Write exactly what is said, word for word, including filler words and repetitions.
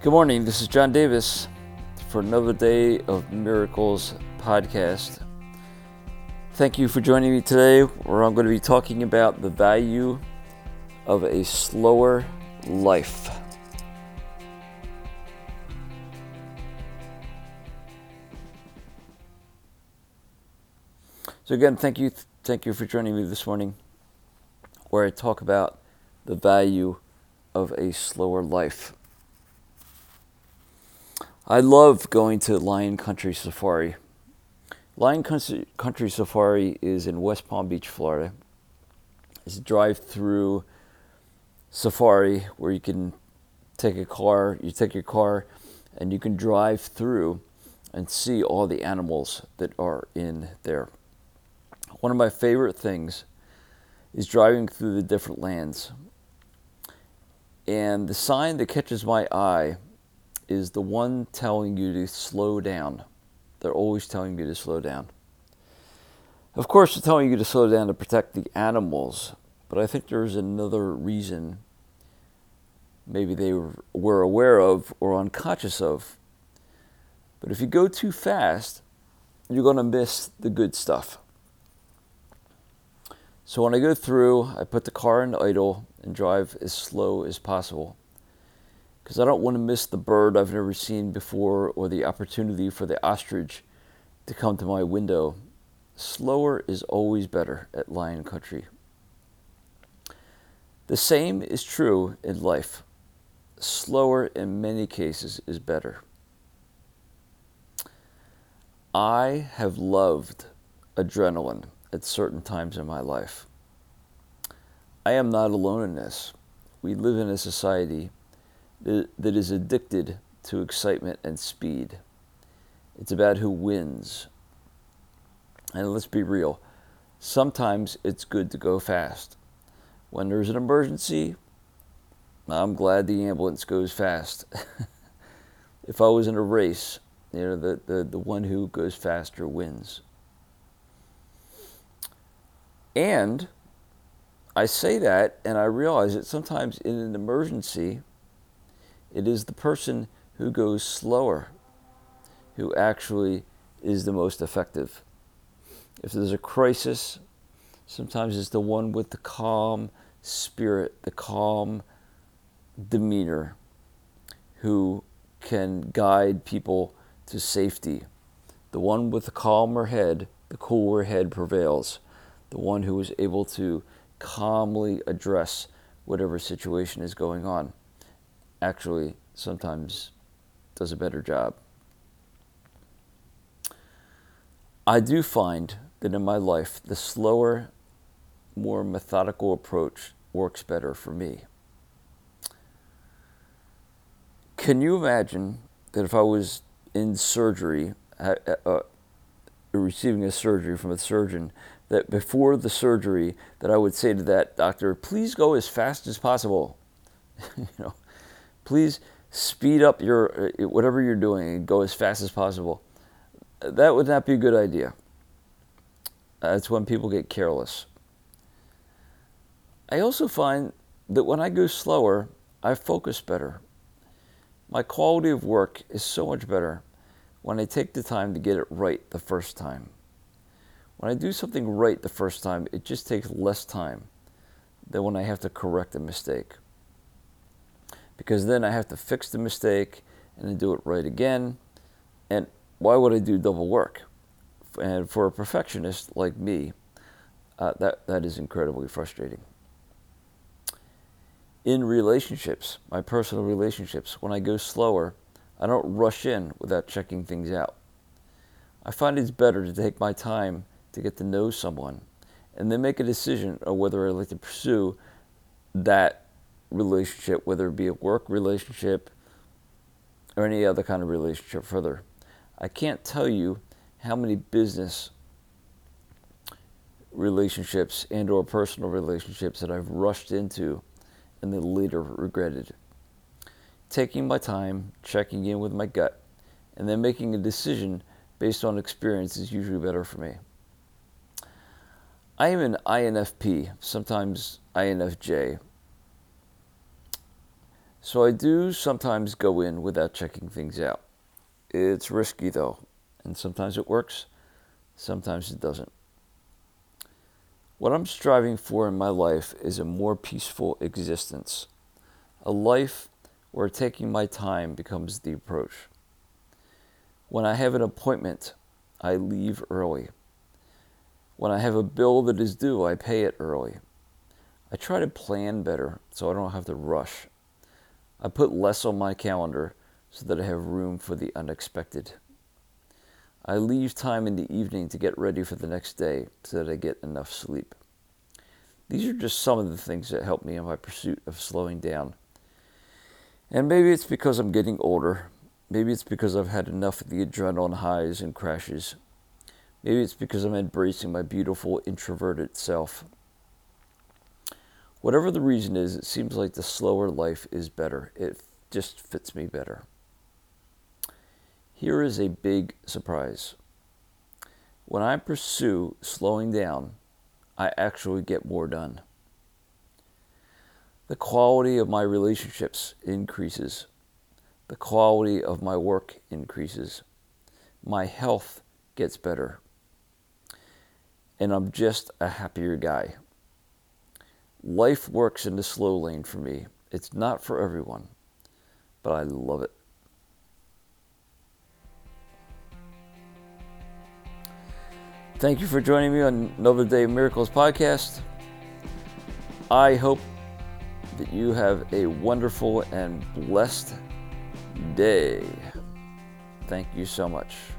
Good morning, this is John Davis for another day of Miracles podcast. Thank you for joining me today, where I'm going to be talking about the value of a slower life. So again, thank you, thank you for joining me this morning, where I talk about the value of a slower life. I love going to Lion Country Safari. Lion Country, Country Safari is in West Palm Beach, Florida. It's a drive-through safari where you can take a car, you take your car, and you can drive through and see all the animals that are in there. One of my favorite things is driving through the different lands. And the sign that catches my eye is the one telling you to slow down. They're always telling you to slow down. Of course, they're telling you to slow down to protect the animals, but I think there's another reason maybe they were aware of or unconscious of. But if you go too fast, you're going to miss the good stuff. So when I go through, I put the car in idle and drive as slow as possible, because I don't want to miss the bird I've never seen before or the opportunity for the ostrich to come to my window. Slower is always better at Lion Country. The same is true in life. Slower in many cases is better. I have loved adrenaline at certain times in my life. I am not alone in this. We live in a society that is addicted to excitement and speed. It's about who wins. And let's be real, sometimes it's good to go fast. When there's an emergency, I'm glad the ambulance goes fast. If I was in a race, you know, the, the, the one who goes faster wins. And I say that, and I realize that sometimes in an emergency, it is the person who goes slower who actually is the most effective. If there's a crisis, sometimes it's the one with the calm spirit, the calm demeanor, who can guide people to safety. The one with the calmer head, the cooler head prevails. The one who is able to calmly address whatever situation is going on actually sometimes does a better job. I do find that in my life, the slower, more methodical approach works better for me. Can you imagine that if I was in surgery, uh, uh, receiving a surgery from a surgeon, that before the surgery, that I would say to that doctor, please go as fast as possible. you know, please speed up your uh, whatever you're doing and go as fast as possible. That would not be a good idea. That's when people get careless. I also find that when I go slower, I focus better. My quality of work is so much better when I take the time to get it right the first time. When I do something right the first time, it just takes less time than when I have to correct a mistake. Because then I have to fix the mistake and then do it right again. And why would I do double work? And for a perfectionist like me, uh, that, that is incredibly frustrating. In relationships, my personal relationships, when I go slower, I don't rush in without checking things out. I find it's better to take my time to get to know someone and then make a decision on whether I'd like to pursue that relationship, whether it be a work relationship or any other kind of relationship further. I can't tell you how many business relationships and or personal relationships that I've rushed into and then later regretted. Taking my time, checking in with my gut, and then making a decision based on experience is usually better for me. I am an I N F P, sometimes I N F J. So I do sometimes go in without checking things out. It's risky though, and sometimes it works, sometimes it doesn't. What I'm striving for in my life is a more peaceful existence, a life where taking my time becomes the approach. When I have an appointment, I leave early. When I have a bill that is due, I pay it early. I try to plan better so I don't have to rush. I put less on my calendar so that I have room for the unexpected. I leave time in the evening to get ready for the next day so that I get enough sleep. These are just some of the things that help me in my pursuit of slowing down. And maybe it's because I'm getting older. Maybe it's because I've had enough of the adrenaline highs and crashes. Maybe it's because I'm embracing my beautiful introverted self. Whatever the reason is, it seems like the slower life is better. It just fits me better. Here is a big surprise. When I pursue slowing down, I actually get more done. The quality of my relationships increases. The quality of my work increases. My health gets better. And I'm just a happier guy. Life works in the slow lane for me. It's not for everyone, but I love it. Thank you for joining me on Another Day of Miracles podcast. I hope that you have a wonderful and blessed day. Thank you so much.